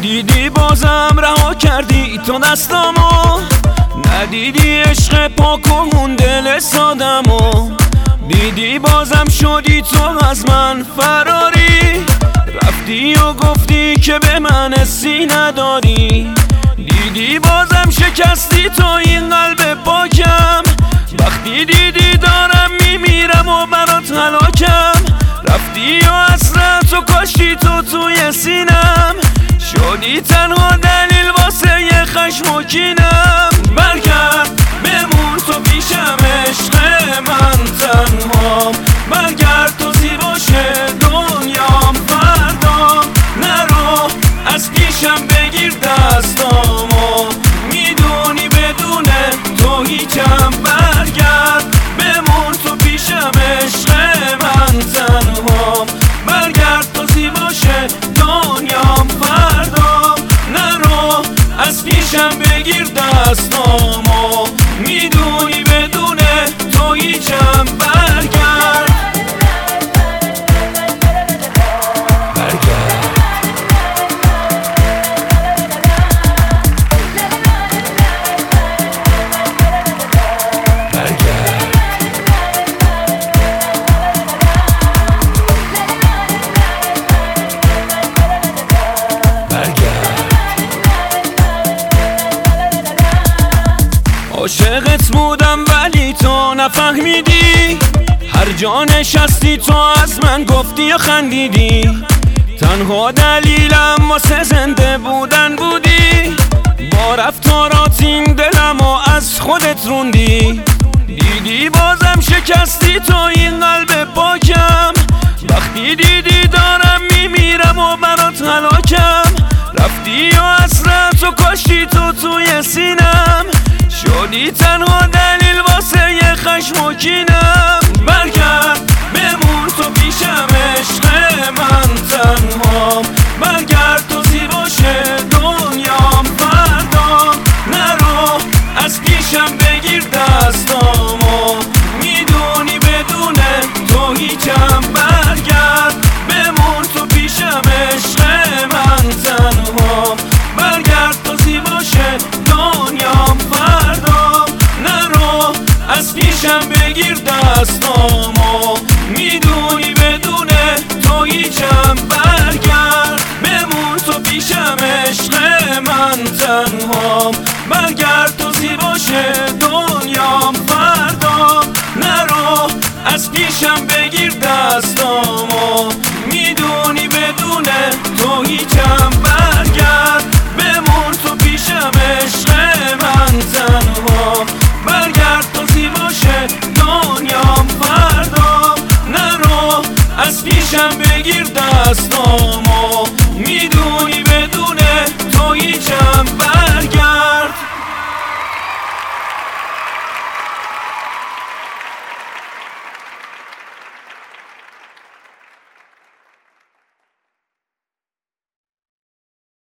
دیدی بازم رها کردی تو دستامو، ندیدی عشق پاکمون دل سادمو. دیدی بازم شدی تو از من فراری، رفتی و گفتی که به من حسی نداری. دیدی بازم شکستی تو این قلب پاکم، وقتی دیدی دارم میمیرم و برات هلاکم. رفتی و حسرت و کاشتی تو توی سینم، شدی تنها دلیل واسه یه خشم و کینم. برگرد بمون تو پیشم عشق من تنهام، برگرد تو زیباشه دنیام فردا. نرو از پیشم بگیر دستامو، میدونی بدون تو هیچم. برگرد بمون تو پیشم عشق من تنهام، برگرد تو زیباشه دنیام فردا. نرو از پیشم بگیر دستامو، میدونی بدون تو هیچم. برگرد عاشقت بودم ولی تو نفهمیدی، هر جا نشستی تو از من گفتی و خندیدی. تنها دلیلم واسه زنده بودن بودی، با رفتارات این دلمو از خودت روندی. دیدی بازم شکستی تو این قلب پاکم، وقتی دیدی دارم میمیرم و برات هلاکم. رفتی و حسرت و کاشتی تو توی سینم، شدی تنها دلیل واسه یه خشم و کینم. برگرد بمون تو پیشم عشق من تنهام، برگرد تو زیباشه دنیام فردا. نرو از پیشم بگیر دستامو، میدونی بدون تو هیچم. برگرد بمون تو پیشم عشق من تنهام، برگرد تو زیباشه دنیام فردا. نرو از پیشم بگیر دستامو، میدونی بدون تو هیچم.